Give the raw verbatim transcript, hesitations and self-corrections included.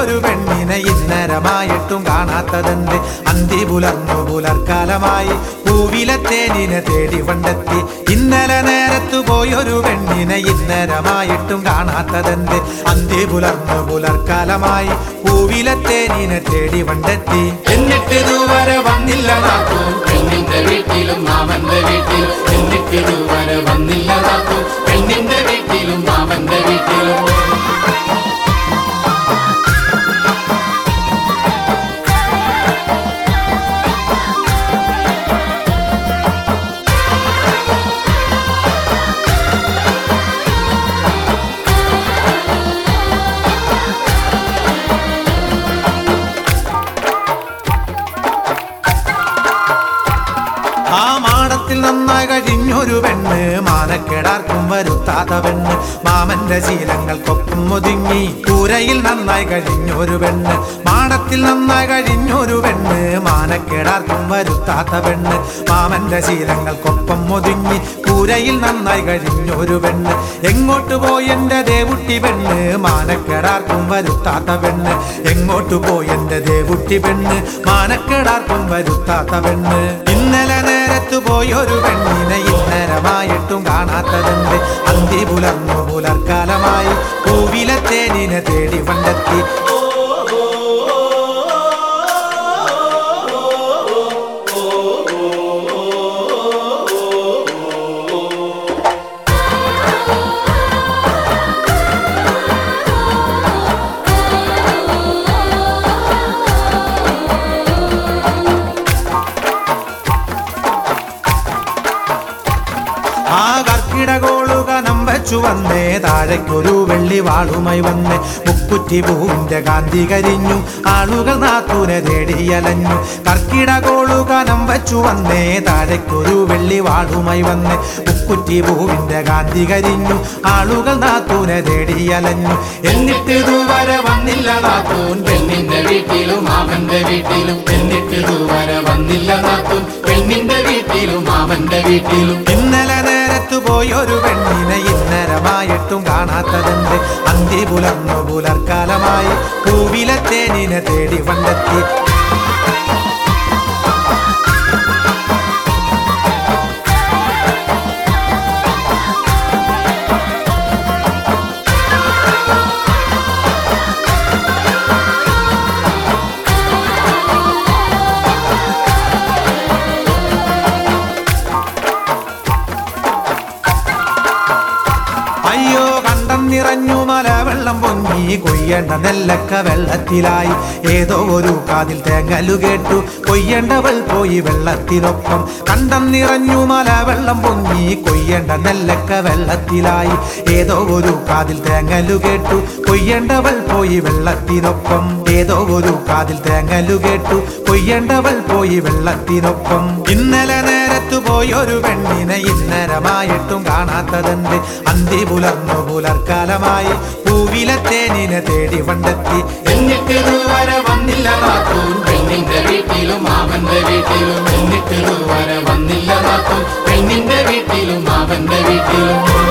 പോയൊരു പെണ്ണിനെ ഇന്നരമായിട്ടും കാണാത്തതെന്ത്? അന്തി പുലർന്നു പുലർക്കാലമായി പൂവിലെ തേനിനെ തേടി വണ്ടെത്തി. ഇന്നലെ നേരത്തു പോയൊരു പെണ്ണിനെ ഇന്നരമായിട്ടും കാണാത്തതെന്ത്? അന്തി പുലർന്നു പുലർക്കാലമായി പൂവിലെ തേനിനെ തേടി വണ്ടെത്തി. എന്നിട്ട് ഇതുവരെ വന്നില്ല നാത്തൂൻ പെണ്ണിന്റെ വീട്ടിലും മാമന്റെ വീട്ടിലും. എന്നിട്ട് ഇതുവരെ വന്നില്ല നാത്തൂൻ പെണ്ണിന്റെ വീട്ടിലും മാമന്റെ വീട്ടിലും. ആ മാടത്തിൽ നന്നായി കഴിഞ്ഞൊരു പെണ്ണ്, മാനക്കേടാർക്കും വരുത്താത്ത പെണ്ണ്, മാമന്റെ ശീലങ്ങൾക്കൊപ്പം ഒതുങ്ങി കൂരയിൽ നന്നായി കഴിഞ്ഞൊരു പെണ്ണ്. മാടത്തിൽ നന്നായി കഴിഞ്ഞൊരു പെണ്ണ്, മാനക്കേടാർക്കും വരുത്താത്ത പെണ്ണ്, മാമന്റെ ശീലങ്ങൾക്കൊപ്പം ഒതുങ്ങി കൂരയിൽ നന്നായി കഴിഞ്ഞൊരു പെണ്ണ്. എങ്ങോട്ട് പോയി എന്റെ ദേവുട്ടി പെണ്ണ്, മാനക്കേടാർക്കും വരുത്താത്ത പെണ്ണ്, എങ്ങോട്ട് പോയി എന്റെ ദേവുട്ടി പെണ്ണ്, മാനക്കേടാർക്കും വരുത്താത്ത പെണ്ണ്. ഇന്നലെ നേരത്തു പോയൊരു പെണ്ണിനെ ഇന്നരമായിട്ടും കാണാത്തതെന്ത്? അന്തി പുലർന്നു പുലർക്കാലമായി പൂവിലെ തേനിനെ തേടി വണ്ടെത്തി. ആ കർക്കിടകോളുകനം വെച്ചു വന്നേ, താഴേക്കൊരു വെള്ളി വാളുമായി വന്നേ. മുക്കുറ്റി പൂവിന്റെ കാന്തി കരിഞ്ഞു, ആളുകൾ നാത്തൂനെ തേടിയലഞ്ഞു. കർക്കിടകോളുകനം വെച്ചു വന്നേ, താഴേക്കൊരു വെള്ളി വാളുമായി വന്നേ. മുക്കുറ്റി പൂവിന്റെ കാന്തി കരിഞ്ഞു, ആളുകൾ നാത്തൂനെ തേടിയലഞ്ഞു. എന്നിട്ട് ഇതുവരെ വന്നില്ല നാത്തൂൻ പെണ്ണിന്റെ വീട്ടിലും മാമന്റെ വീട്ടിലും. എന്നിട്ട് ഇതുവരെ വന്നില്ല നാത്തൂൻ പെണ്ണിന്റെ വീട്ടിലും മാമന്റെ വീട്ടിലും. ഇന്നലെ നേരത്തു പോയൊരു പെണ്ണിനെ ഇന്നരമായിട്ടും കാണാത്തതെന്ത്? അന്തി പുലർന്നു പുലർക്കാലമായി പൂവിലെ തേനിനെ തേടി വണ്ടെത്തി. അയ്യോ കണ്ടം നിറഞ്ഞു മല വെള്ളം പൊങ്ങി, കൊയ്യേണ്ട നെല്ലക്ക വെള്ളത്തിലായി. ഏതോ ഒരു കാതിൽ തേങ്ങലു കേട്ടു, കൊയ്യേണ്ടവൾ പോയി വെള്ളത്തിനൊപ്പം. കണ്ടം നിറഞ്ഞു മല വെള്ളം പൊങ്ങി, കൊയ്യേണ്ട നെല്ലക്ക വെള്ളത്തിലായി. ഏതോ ഒരു കാതിൽ തേങ്ങലു കേട്ടു, കൊയ്യേണ്ടവൾ പോയി വെള്ളത്തിനൊപ്പം. ഏതോ ഒരു കാതിൽ തേങ്ങലു കേട്ടു, കൊയ്യേണ്ടവൾ പോയി വെള്ളത്തിനൊപ്പം. ഇന്നലെ നേരത്തു പോയൊരു പെണ്ണിനെ ഇന്നരമായിട്ടും കാണാത്തതെന്ത്? അന്തി പുലർന്നു പുലർക്കാലമായി പൂവിലെ തേനിനെ തേടി വണ്ടെത്തി. എന്നിട്ട് ഇതുവരെ വന്നില്ല നാത്തൂൻ പെണ്ണിന്റെ വീട്ടിലും മാമന്റെ വീട്ടിലും. എന്നിട്ട് ഇതുവരെ വന്നില്ല നാത്തൂൻ പെണ്ണിന്റെ വീട്ടിലും മാമന്റെ വീട്ടിലും.